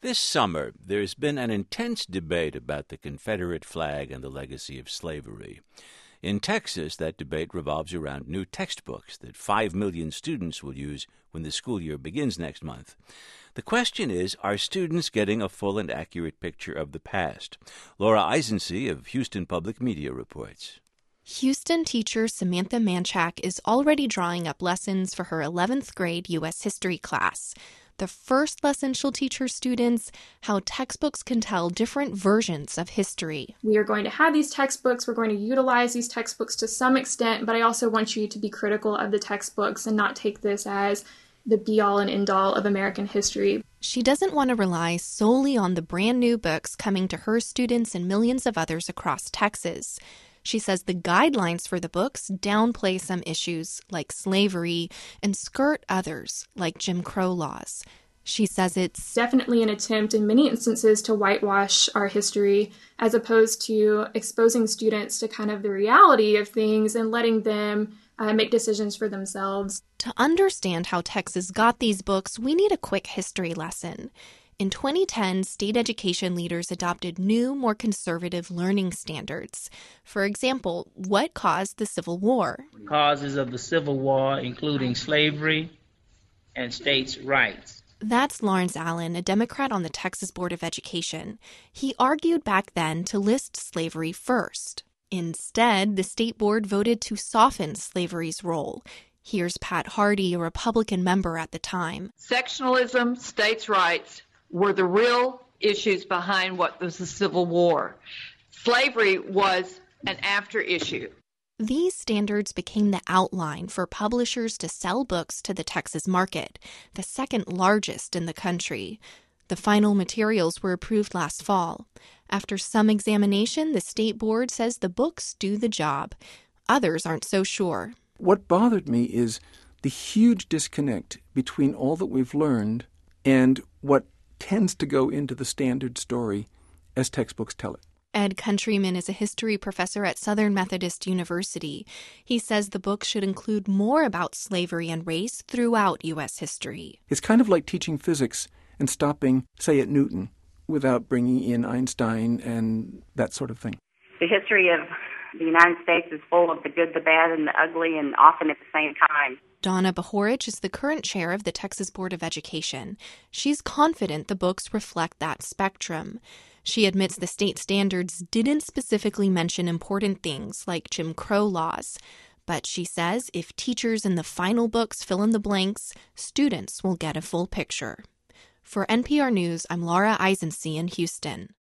This summer, there's been an intense debate about the Confederate flag and the legacy of slavery. In Texas, that debate revolves around new textbooks that 5 million students will use when the school year begins next month. The question is, are students getting a full and accurate picture of the past? Laura Eisensee of Houston Public Media reports. Houston teacher Samantha Manchak is already drawing up lessons for her 11th grade U.S. history class. The first lesson she'll teach her students how textbooks can tell different versions of history. We are going to have these textbooks. We're going to utilize these textbooks to some extent, but I also want you to be critical of the textbooks and not take this as the be-all and end-all of American history. She doesn't want to rely solely on the brand new books coming to her students and millions of others across Texas. She says the guidelines for the books downplay some issues like slavery and skirt others like Jim Crow laws. She says it's definitely an attempt in many instances to whitewash our history as opposed to exposing students to kind of the reality of things and letting them make decisions for themselves. To understand how Texas got these books, we need a quick history lesson. In 2010, state education leaders adopted new, more conservative learning standards. For example, what caused the Civil War? Causes of the Civil War, including slavery and states' rights. That's Lawrence Allen, a Democrat on the Texas Board of Education. He argued back then to list slavery first. Instead, the state board voted to soften slavery's role. Here's Pat Hardy, a Republican member at the time. Sectionalism, states' rights were the real issues behind what was the Civil War. Slavery was an after issue. These standards became the outline for publishers to sell books to the Texas market, the second largest in the country. The final materials were approved last fall. After some examination, the state board says the books do the job. Others aren't so sure. What bothered me is the huge disconnect between all that we've learned and what tends to go into the standard story as textbooks tell it. Ed Countryman is a history professor at Southern Methodist University. He says the book should include more about slavery and race throughout U.S. history. It's kind of like teaching physics and stopping, say, at Newton without bringing in Einstein and that sort of thing. The history of the United States is full of the good, the bad, and the ugly, and often at the same time. Donna Bahorich is the current chair of the Texas Board of Education. She's confident the books reflect that spectrum. She admits the state standards didn't specifically mention important things like Jim Crow laws. But she says if teachers in the final books fill in the blanks, students will get a full picture. For NPR News, I'm Laura Eisensee in Houston.